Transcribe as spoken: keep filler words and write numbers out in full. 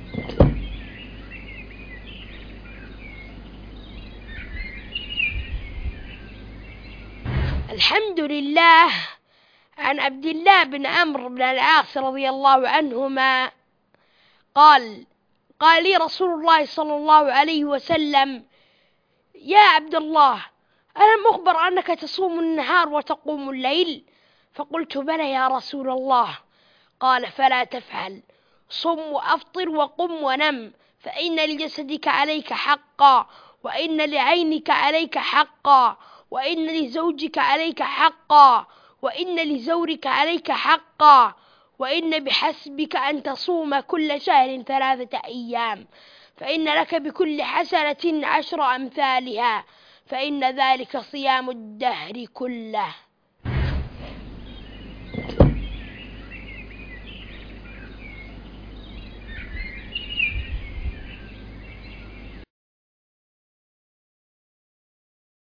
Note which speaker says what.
Speaker 1: الحمد لله. عن عبد الله بن عمرو بن العاص رضي الله عنهما قال قال لي رسول الله صلى الله عليه وسلم: يا عبد الله، ألم أخبر أنك تصوم النهار وتقوم الليل؟ فقلت: بلى يا رسول الله. قال: فلا تفعل، صم وأفطر وقم ونم، فإن لجسدك عليك حقا، وإن لعينك عليك حقا، وإن لزوجك عليك حقا، وإن لزورك عليك حقا، وإن بحسبك أن تصوم كل شهر ثلاثة أيام، فإن لك بكل حسنة عشر أمثالها، فإن ذلك صيام الدهر كله.